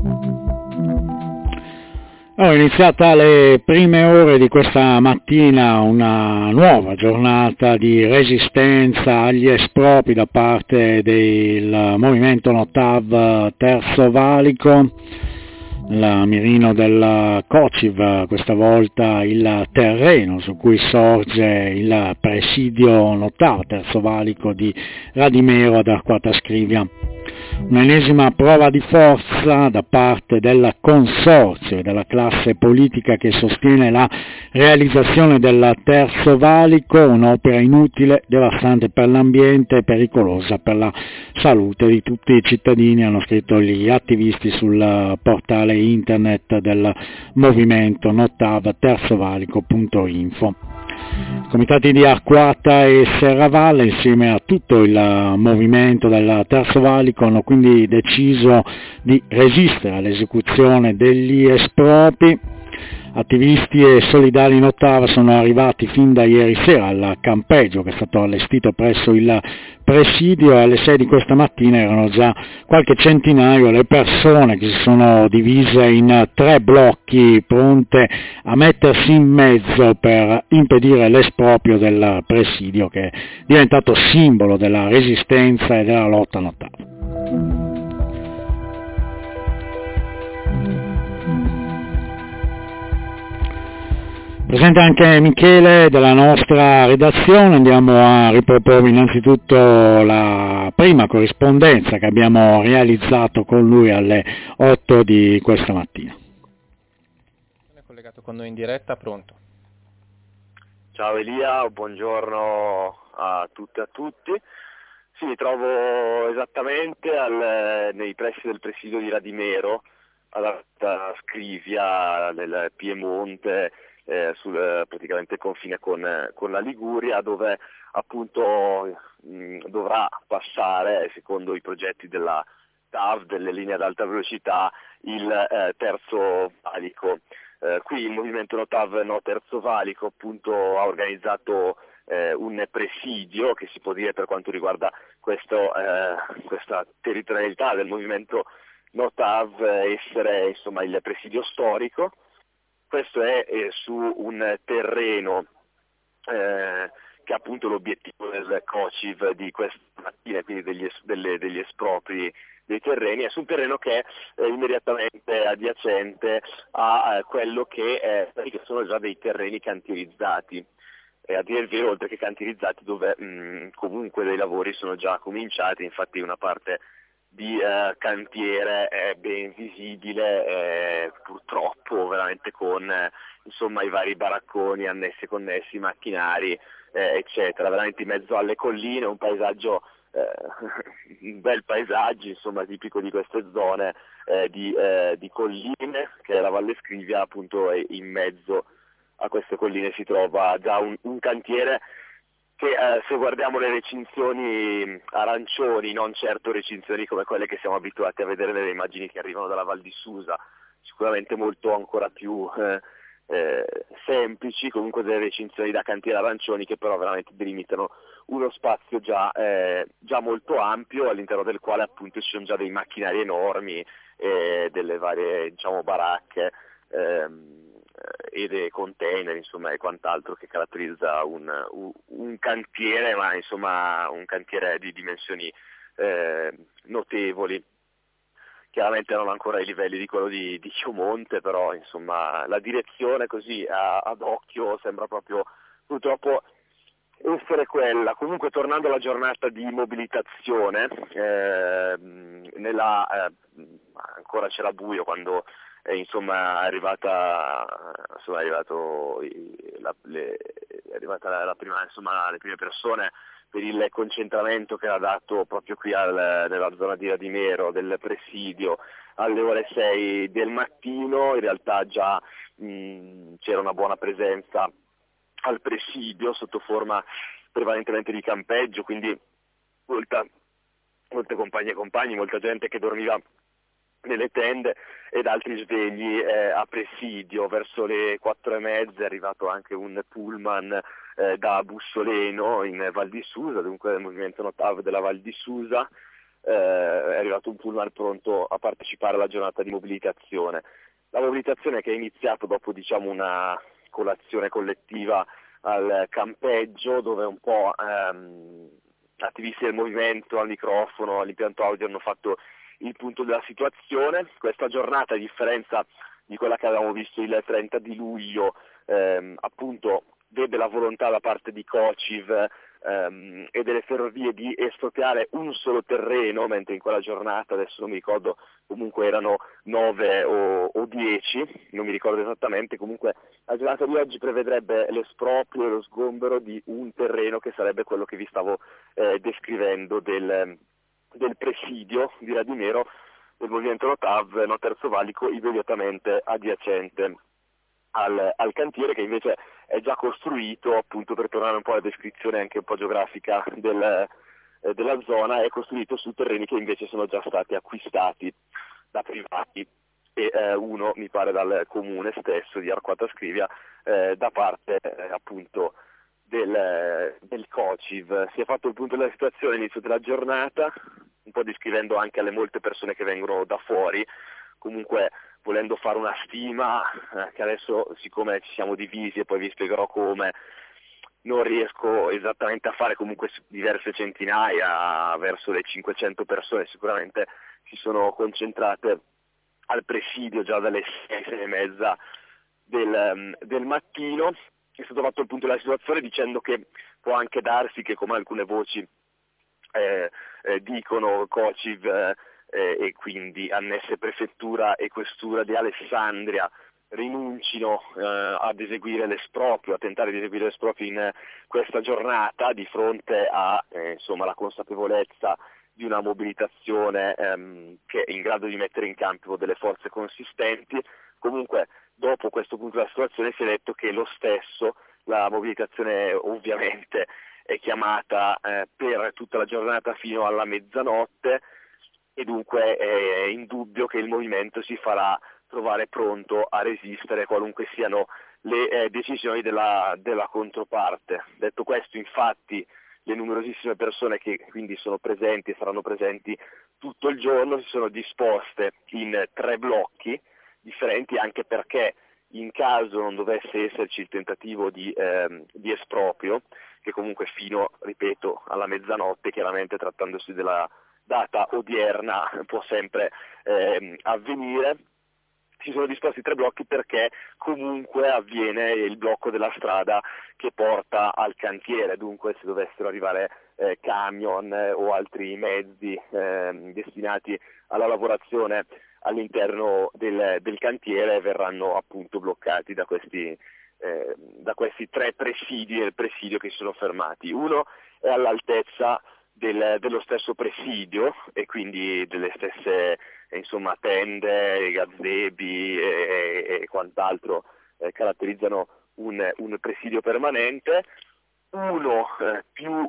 È iniziata alle prime ore di questa mattina una nuova giornata di resistenza agli espropri da parte del movimento Notav Terzo Valico, il mirino del COCIV, questa volta il terreno su cui sorge il presidio Notav Terzo Valico di Radimero ad Arquata Scrivia. Un'ennesima prova di forza da parte del consorzio e della classe politica che sostiene la realizzazione del Terzo Valico, un'opera inutile, devastante per l'ambiente e pericolosa per la salute di tutti i cittadini, hanno scritto gli attivisti sul portale internet del movimento Notav terzovalico.info. I comitati di Arquata e Serravalle, insieme a tutto il movimento del Terzo Valico, hanno quindi deciso di resistere all'esecuzione degli espropri. Attivisti e solidali in Ottava sono arrivati fin da ieri sera al campeggio che è stato allestito presso il presidio e alle 6 di questa mattina erano già qualche centinaio le persone che si sono divise in 3 blocchi pronte a mettersi in mezzo per impedire l'esproprio del presidio che è diventato simbolo della resistenza e della lotta in Ottava. Presente anche Michele della nostra redazione, andiamo a riproporvi innanzitutto la prima corrispondenza che abbiamo realizzato con lui alle 8 di questa mattina. È collegato con noi in diretta, pronto? Ciao Elia, buongiorno a tutte e a tutti. Sì, mi trovo esattamente nei pressi del presidio di Radimero, alla Scrivia, nel Piemonte, sul praticamente confine con la Liguria, dove appunto dovrà passare, secondo i progetti della TAV, delle linee ad alta velocità, il Terzo Valico. Qui il movimento Notav No Terzo Valico appunto ha organizzato un presidio che si può dire, per quanto riguarda questa territorialità del movimento Notav, essere insomma il presidio storico. Questo è su un terreno che è appunto l'obiettivo del COCIV di questa mattina, quindi degli espropri dei terreni, è su un terreno che è immediatamente adiacente a quello che sono già dei terreni cantierizzati. A dire il vero, oltre che cantierizzati, dove comunque dei lavori sono già cominciati, infatti una parte di cantiere è ben visibile, purtroppo veramente con insomma i vari baracconi annessi e connessi, macchinari, eccetera, veramente in mezzo alle colline, un paesaggio, un bel paesaggio insomma tipico di queste zone di colline, che è la Valle Scrivia, appunto, e in mezzo a queste colline si trova già un cantiere che se guardiamo le recinzioni arancioni, non certo recinzioni come quelle che siamo abituati a vedere nelle immagini che arrivano dalla Val di Susa, sicuramente molto ancora più semplici, comunque delle recinzioni da cantiere arancioni che però veramente delimitano uno spazio già molto ampio, all'interno del quale appunto ci sono già dei macchinari enormi, delle varie baracche e dei container, insomma, e quant'altro che caratterizza un cantiere, ma insomma un cantiere di dimensioni notevoli. Chiaramente non ancora ai livelli di quello di Chiomonte, però insomma la direzione così ad occhio sembra proprio purtroppo essere quella. Comunque, tornando alla giornata di mobilitazione, ancora c'era buio quando è arrivata la prima, le prime persone per il concentramento che era dato proprio qui nella zona di Radimero del presidio alle ore 6 del mattino. In realtà già c'era una buona presenza al presidio sotto forma prevalentemente di campeggio, quindi molte compagne e compagni, molta gente che dormiva nelle tende ed altri svegli a presidio. Verso le 4:30 è arrivato anche un pullman da Bussoleno in Val di Susa, dunque del movimento Notav della Val di Susa, è arrivato un pullman pronto a partecipare alla giornata di mobilitazione. La mobilitazione che è iniziata dopo una colazione collettiva al campeggio, dove un po' attivisti del movimento al microfono, all'impianto audio hanno fatto il punto della situazione. Questa giornata, a differenza di quella che avevamo visto il 30 di luglio, appunto vede la volontà da parte di COCIV e delle ferrovie di espropriare un solo terreno, mentre in quella giornata, adesso non mi ricordo, comunque erano 9 o 10, non mi ricordo esattamente, comunque la giornata di oggi prevedrebbe l'esproprio e lo sgombero di un terreno che sarebbe quello che vi stavo descrivendo del presidio di Radimero del movimento Notav, no Terzo Valico, immediatamente adiacente al cantiere, che invece è già costruito, appunto per tornare un po' alla descrizione anche un po' geografica della zona, è costruito su terreni che invece sono già stati acquistati da privati e uno mi pare dal comune stesso di Arquata Scrivia da parte appunto del COCIV. Si è fatto il punto della situazione all'inizio della giornata, un po' descrivendo anche alle molte persone che vengono da fuori, comunque volendo fare una stima, che adesso siccome ci siamo divisi e poi vi spiegherò come, non riesco esattamente a fare, comunque diverse centinaia, verso le 500 persone sicuramente si sono concentrate al presidio già dalle 6 e mezza del mattino. È stato fatto il punto della situazione dicendo che può anche darsi che, come alcune voci dicono, COCIV e quindi annesse prefettura e questura di Alessandria rinuncino ad eseguire l'esproprio, a tentare di eseguire l'esproprio in questa giornata, di fronte a la consapevolezza di una mobilitazione che è in grado di mettere in campo delle forze consistenti. Comunque dopo questo punto della situazione si è detto che lo stesso, la mobilitazione ovviamente è chiamata per tutta la giornata fino alla mezzanotte, e dunque è indubbio che il movimento si farà trovare pronto a resistere qualunque siano le decisioni della controparte. Detto questo, infatti, le numerosissime persone che quindi sono presenti e saranno presenti tutto il giorno si sono disposte in 3 blocchi differenti, anche perché in caso non dovesse esserci il tentativo di esproprio, che comunque fino, ripeto, alla mezzanotte, chiaramente trattandosi della data odierna, può sempre avvenire, si sono disposti 3 blocchi perché comunque avviene il blocco della strada che porta al cantiere. Dunque se dovessero arrivare camion o altri mezzi destinati alla lavorazione all'interno del cantiere, verranno appunto bloccati da questi 3 presidi del presidio che si sono fermati. Uno è all'altezza dello stesso presidio e quindi delle stesse tende, gazebi e quant'altro caratterizzano un presidio permanente. Uno più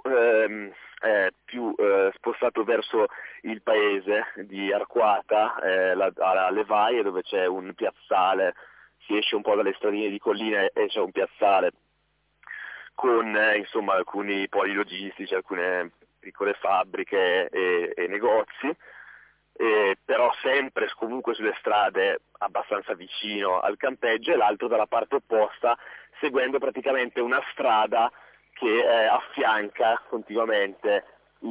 spostato verso il paese di Arquata, alla Levaie, dove c'è un piazzale, si esce un po' dalle stradine di collina e c'è un piazzale con alcuni poli logistici, alcune piccole fabbriche e negozi, però sempre comunque sulle strade abbastanza vicino al campeggio, e l'altro dalla parte opposta, seguendo praticamente una strada che affianca continuamente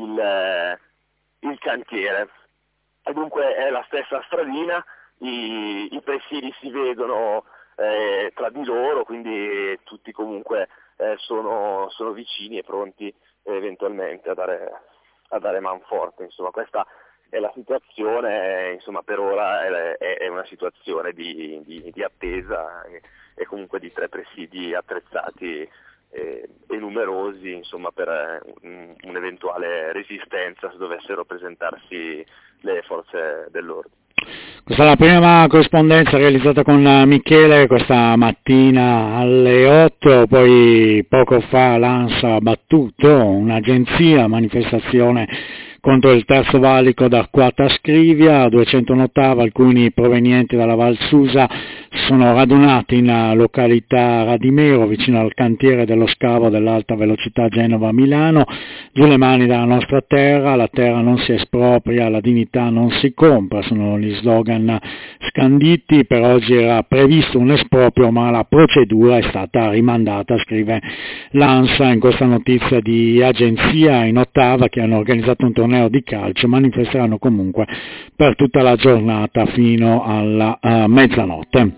il cantiere. E dunque è la stessa stradina, i presidi si vedono tra di loro, quindi tutti comunque sono vicini e pronti eventualmente a dare manforte. Questa è la situazione, per ora è una situazione di attesa e comunque di 3 presidi attrezzati e numerosi, per un'eventuale resistenza se dovessero presentarsi le forze dell'ordine. Questa è la prima corrispondenza realizzata con Michele questa mattina alle 8, poi poco fa l'ANSA ha battuto un'agenzia, manifestazione contro il Terzo Valico da Arquata Scrivia, 200 Notav, alcuni provenienti dalla Val Susa, si sono radunati in località Radimero, vicino al cantiere dello scavo dell'alta velocità Genova-Milano. Giù le mani dalla nostra terra, la terra non si espropria, la dignità non si compra, sono gli slogan scanditi. Per oggi era previsto un esproprio, ma la procedura è stata rimandata, scrive l'ANSA in questa notizia di agenzia. In Ottava, che hanno organizzato un torneo di calcio, manifesteranno comunque per tutta la giornata fino alla mezzanotte.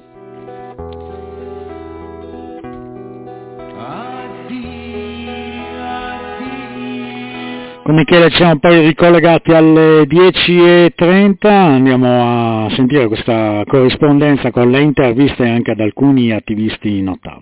Con Michele ci siamo poi ricollegati alle 10:30, andiamo a sentire questa corrispondenza con le interviste anche ad alcuni attivisti in Ottava.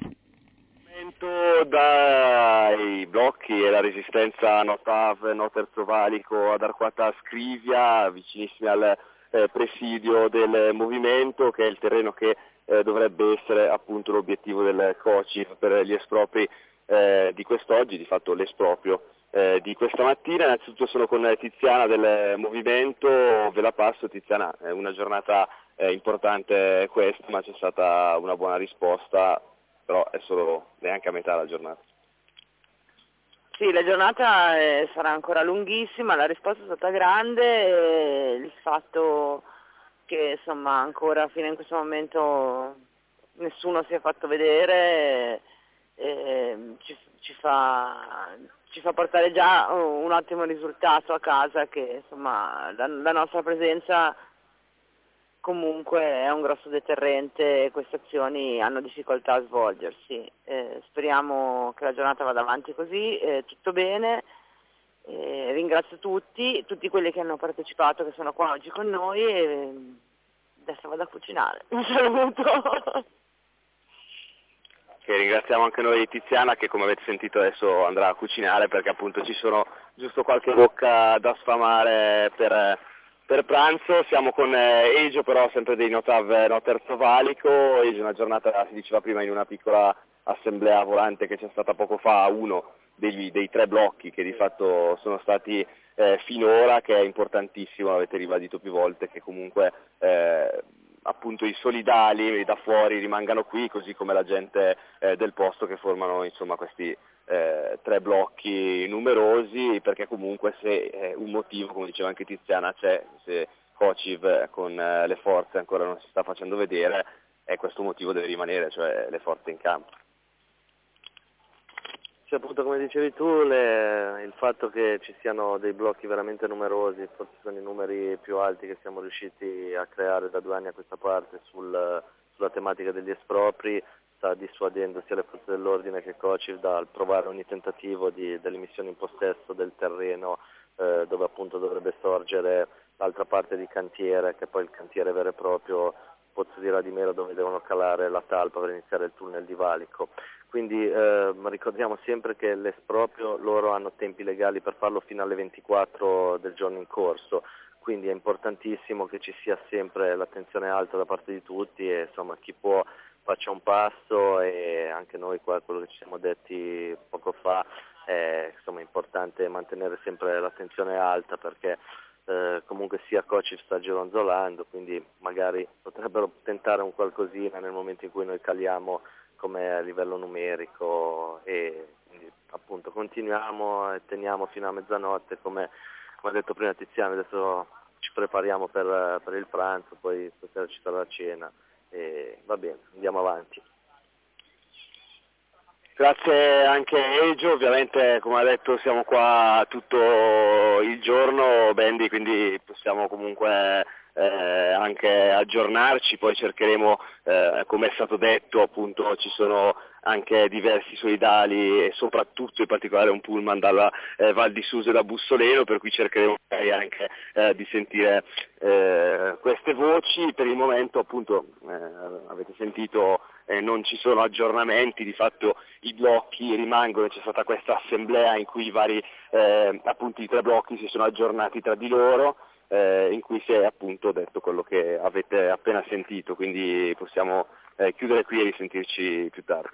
Dai blocchi e la resistenza Notav, No Terzo Valico ad Arquata Scrivia, vicinissimi al presidio del movimento, che è il terreno che dovrebbe essere appunto l'obiettivo del COCIV per gli espropri di quest'oggi, di fatto l'esproprio di questa mattina. Innanzitutto sono con Tiziana del movimento, ve la passo. Tiziana, è una giornata importante questa, ma c'è stata una buona risposta, però è solo neanche a metà la giornata. Sì, la giornata sarà ancora lunghissima, la risposta è stata grande, il fatto che insomma ancora fino in questo momento nessuno si è fatto vedere ci fa portare già un ottimo risultato a casa, che insomma la nostra presenza comunque è un grosso deterrente e queste azioni hanno difficoltà a svolgersi. Speriamo che la giornata vada avanti così, tutto bene. Ringrazio tutti quelli che hanno partecipato, che sono qua oggi con noi, e adesso vado a cucinare. Un saluto! Che ringraziamo anche noi Tiziana, che come avete sentito adesso andrà a cucinare, perché appunto ci sono giusto qualche bocca da sfamare per pranzo. Siamo con Egio, però sempre dei Notav No Terzo Valico. Egio, una giornata, si diceva prima, in una piccola assemblea volante che c'è stata poco fa, uno dei tre blocchi che di fatto sono stati finora, che è importantissimo, l'avete ribadito più volte, che comunque appunto i solidali da fuori rimangano qui, così come la gente del posto, che formano insomma questi tre blocchi numerosi, perché comunque se un motivo, come diceva anche Tiziana, c'è, se COCIV con le forze ancora non si sta facendo vedere, questo motivo deve rimanere, cioè le forze in campo. Sì, appunto come dicevi tu, il fatto che ci siano dei blocchi veramente numerosi, forse sono i numeri più alti che siamo riusciti a creare da 2 anni a questa parte sulla tematica degli espropri, sta dissuadendo sia le forze dell'ordine che COCIV dal provare ogni tentativo dell'immissione in possesso del terreno dove appunto dovrebbe sorgere l'altra parte di cantiere, che è poi il cantiere vero e proprio, Pozzo di Radimero, dove devono calare la talpa per iniziare il tunnel di valico. Quindi ricordiamo sempre che l'esproprio, loro hanno tempi legali per farlo fino alle 24 del giorno in corso, quindi è importantissimo che ci sia sempre l'attenzione alta da parte di tutti, e insomma chi può faccia un passo, e anche noi qua, quello che ci siamo detti poco fa, è insomma importante mantenere sempre l'attenzione alta, perché comunque sia COCIV sta gironzolando, quindi magari potrebbero tentare un qualcosina nel momento in cui noi caliamo come a livello numerico, e quindi appunto continuiamo e teniamo fino a mezzanotte, come ha detto prima Tiziano. Adesso ci prepariamo per il pranzo, poi stasera ci sarà la cena, e va bene, andiamo avanti. Grazie anche Egio, ovviamente come ha detto siamo qua tutto il giorno, Bendi, quindi possiamo comunque anche aggiornarci, poi cercheremo, come è stato detto appunto, ci sono anche diversi solidali e soprattutto in particolare un pullman dalla Val di Susa e da Bussoleno, per cui cercheremo anche di sentire queste voci. Per il momento appunto avete sentito, non ci sono aggiornamenti, di fatto i blocchi rimangono, c'è stata questa assemblea in cui i vari appunto i tre blocchi si sono aggiornati tra di loro, in cui si è appunto detto quello che avete appena sentito, quindi possiamo chiudere qui e risentirci più tardi.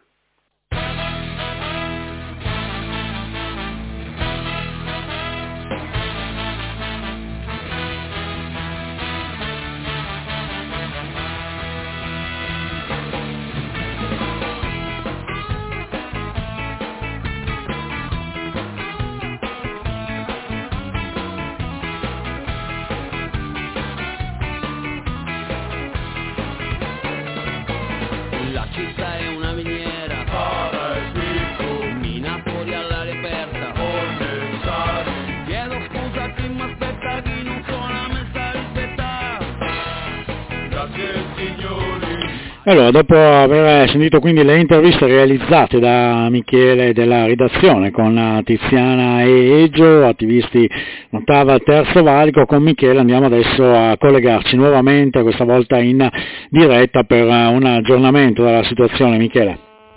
ci sei una miniera, Sara e Picco, minatori all'aria aperta, necessari. Chiedo scusa a chi mi aspetta, chi non suona me sta rispettare. Grazie signori. Allora, dopo aver sentito quindi le interviste realizzate da Michele della redazione con Tiziana e Eggio, attivisti Notava Terzo Valico, con Michele andiamo adesso a collegarci nuovamente, questa volta in diretta per un aggiornamento della situazione. Michele?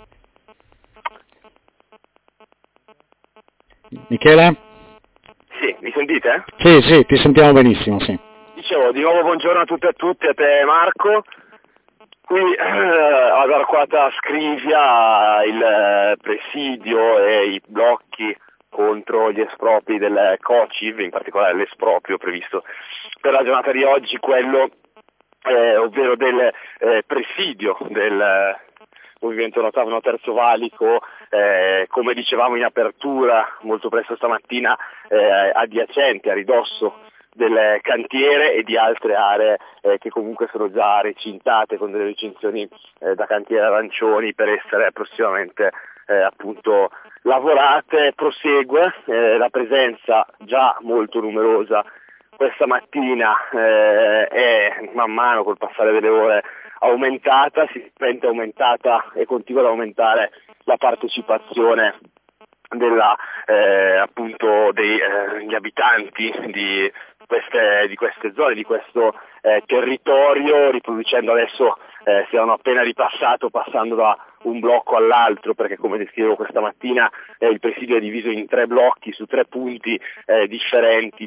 Michele? Sì, mi sentite? Sì, ti sentiamo benissimo, sì. Dicevo, di nuovo buongiorno a tutte e a tutti, a te Marco. Qui ad Arquata Scrivia il presidio e i blocchi contro gli espropri del COCIV, in particolare l'esproprio previsto per la giornata di oggi, quello ovvero del presidio del Movimento Notava Terzo Valico, come dicevamo in apertura molto presto stamattina, adiacente, a ridosso del cantiere e di altre aree che comunque sono già recintate con delle recinzioni da cantiere arancioni per essere prossimamente appunto lavorate. Prosegue la presenza già molto numerosa questa mattina, è man mano col passare delle ore aumentata, sicuramente aumentata e continua ad aumentare la partecipazione appunto degli abitanti di queste zone, di questo territorio, riproducendo adesso, si hanno appena ripassato passando da un blocco all'altro, perché come descrivevo questa mattina il presidio è diviso in 3 blocchi su 3 punti differenti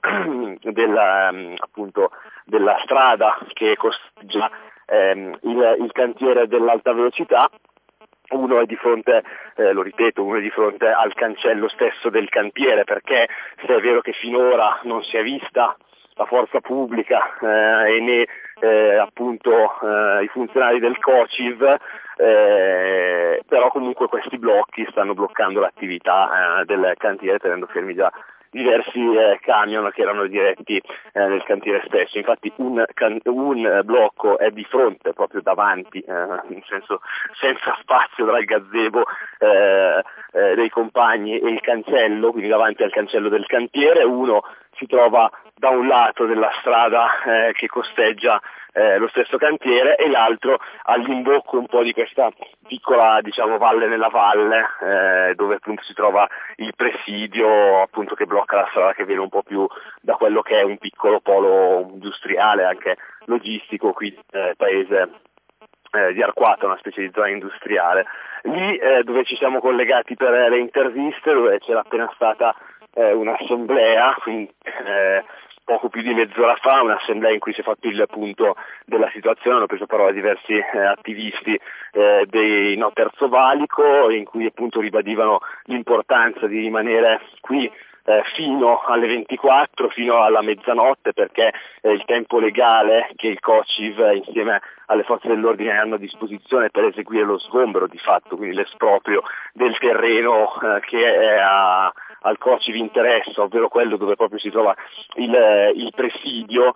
appunto della strada che costeggia il cantiere dell'alta velocità. Uno è di fronte, lo ripeto, uno è di fronte al cancello stesso del cantiere, perché se è vero che finora non si è vista la forza pubblica e né appunto i funzionari del COCIV, però comunque questi blocchi stanno bloccando l'attività del cantiere, tenendo fermi già diversi camion che erano diretti nel cantiere stesso. Infatti un blocco è di fronte, proprio davanti, in senso senza spazio tra il gazebo dei compagni e il cancello, quindi davanti al cancello del cantiere. Uno si trova da un lato della strada che costeggia lo stesso cantiere, e l'altro all'imbocco un po' di questa piccola, diciamo, valle nella valle, dove appunto si trova il presidio, appunto, che blocca la strada, che viene un po' più da quello che è un piccolo polo industriale, anche logistico, qui paese di Arquata, una specie di zona industriale. Lì dove ci siamo collegati per le interviste, dove c'era appena stata un'assemblea, quindi poco più di mezz'ora fa, un'assemblea in cui si è fatto il punto della situazione. Hanno preso parola diversi attivisti dei No Terzo Valico, in cui appunto ribadivano l'importanza di rimanere qui fino alle 24, fino alla mezzanotte, perché il tempo legale che il COCIV insieme alle forze dell'ordine hanno a disposizione per eseguire lo sgombero di fatto, quindi l'esproprio del terreno che è al COCIV interessa, ovvero quello dove proprio si trova il presidio,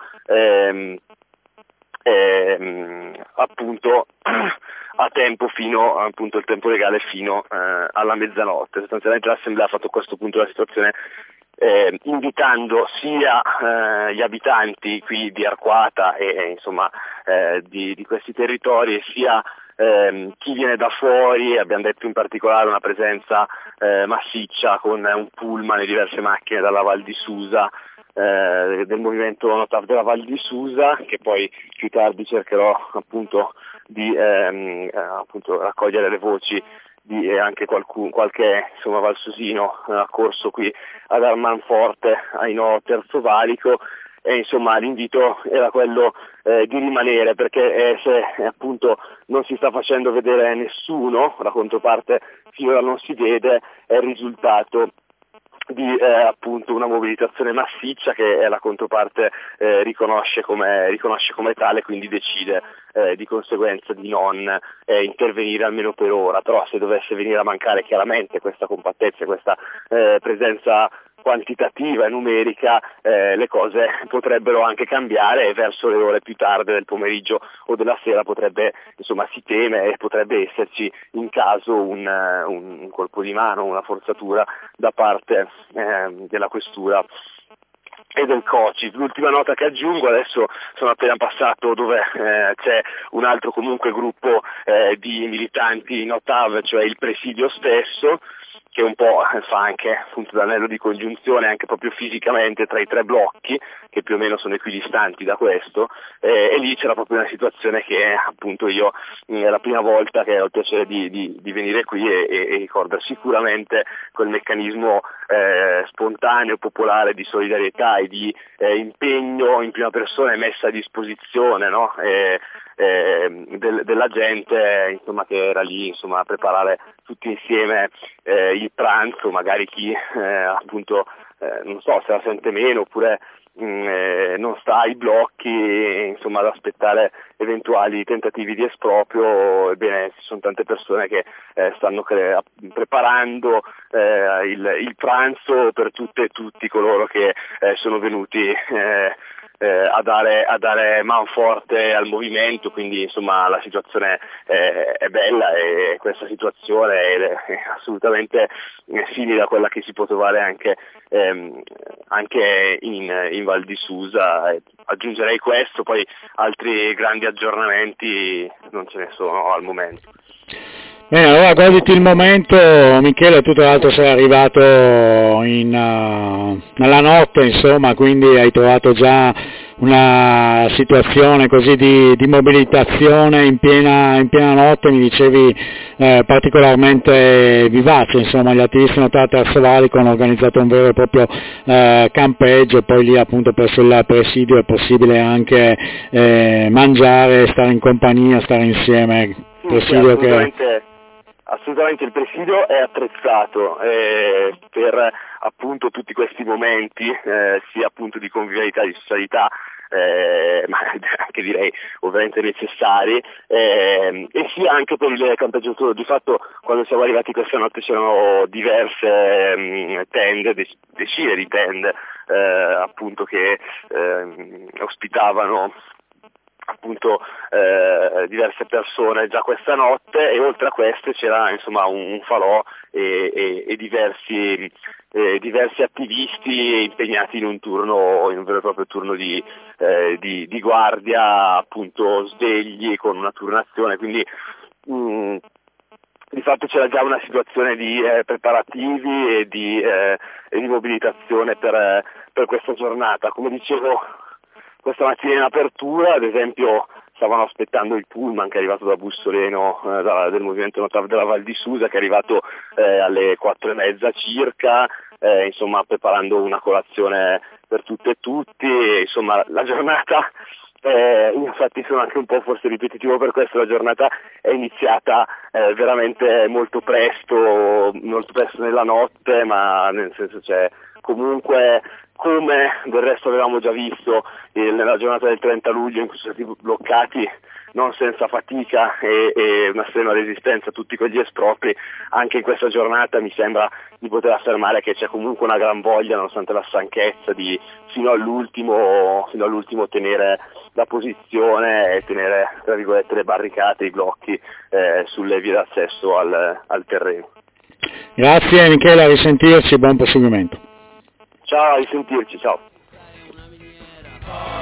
appunto a tempo fino, appunto, il tempo legale fino alla mezzanotte. Sostanzialmente l'Assemblea ha fatto a questo punto la situazione invitando sia gli abitanti qui di Arquata e insomma di questi territori, sia chi viene da fuori. Abbiamo detto in particolare una presenza massiccia con un pullman e diverse macchine dalla Val di Susa, del movimento Notava della Val di Susa, che poi più tardi cercherò appunto di appunto raccogliere le voci di anche qualche insomma valsusino accorso qui ad Armanforte ai No Terzo Valico. E insomma l'invito era quello di rimanere, perché se appunto non si sta facendo vedere nessuno, la controparte finora non si vede, è il risultato di appunto una mobilitazione massiccia che la controparte riconosce come tale, quindi decide di conseguenza di non intervenire almeno per ora. Però se dovesse venire a mancare chiaramente questa compattezza, questa presenza quantitativa e numerica le cose potrebbero anche cambiare e verso le ore più tarde del pomeriggio o della sera potrebbe, insomma, si teme e potrebbe esserci in caso un colpo di mano, una forzatura da parte della questura e del COCI. L'ultima nota che aggiungo, adesso sono appena passato dove c'è un altro comunque gruppo di militanti in Ottav, cioè il presidio stesso, che un po' fa anche appunto d'anello di congiunzione anche proprio fisicamente tra i tre blocchi che più o meno sono equidistanti da questo, e lì c'era proprio una situazione che appunto io è la prima volta che ho il piacere di venire qui e ricorda sicuramente quel meccanismo spontaneo, popolare di solidarietà e di impegno in prima persona e messa a disposizione, no? Della gente, insomma, che era lì, insomma, a preparare tutti insieme il pranzo, magari chi appunto non so se la sente meno oppure non sta ai blocchi, insomma, ad aspettare eventuali tentativi di esproprio. Ebbene, ci sono tante persone che stanno preparando il pranzo per tutte e tutti coloro che sono venuti a dare manforte al movimento, quindi insomma la situazione è bella e questa situazione è assolutamente simile a quella che si può trovare anche in Val di Susa. Aggiungerei questo, poi altri grandi aggiornamenti non ce ne sono al momento. Bene, allora goditi il momento, Michele. Tu tra l'altro sei arrivato nella notte, insomma, quindi hai trovato già una situazione così di mobilitazione in piena notte, mi dicevi particolarmente vivace, insomma. Gli attivisti Notav Terzo Valico hanno organizzato un vero e proprio campeggio, e poi lì appunto presso il presidio è possibile anche mangiare, stare in compagnia, stare insieme. Presidio che... Assolutamente, il presidio è attrezzato per appunto tutti questi momenti, sia appunto di convivialità, di socialità, ma anche direi ovviamente necessari, e sia anche per il campeggio tour. Di fatto quando siamo arrivati questa notte c'erano diverse tende, decine di tende appunto che ospitavano appunto diverse persone già questa notte, e oltre a queste c'era insomma un falò e diversi attivisti impegnati in un vero e proprio turno di guardia, appunto svegli con una turnazione, quindi di fatto c'era già una situazione di preparativi e di mobilitazione per questa giornata. Come dicevo, questa mattina in apertura, ad esempio, stavano aspettando il pullman che è arrivato da Bussoleno, del movimento Notav della Val di Susa, che è arrivato alle 4:30 circa, insomma, preparando una colazione per tutte e tutti. Insomma, la giornata, infatti sono anche un po' forse ripetitivo per questo, la giornata è iniziata veramente molto presto nella notte, ma nel senso c'è comunque, come del resto avevamo già visto nella giornata del 30 luglio in cui sono stati bloccati non senza fatica e una estrema resistenza a tutti quegli espropri, anche in questa giornata mi sembra di poter affermare che c'è comunque una gran voglia, nonostante la stanchezza, di fino all'ultimo tenere la posizione e tenere, tra virgolette, le barricate, i blocchi sulle vie d'accesso al terreno. Grazie Michele, a risentirci, buon proseguimento. Ciao, a risentirci, ciao.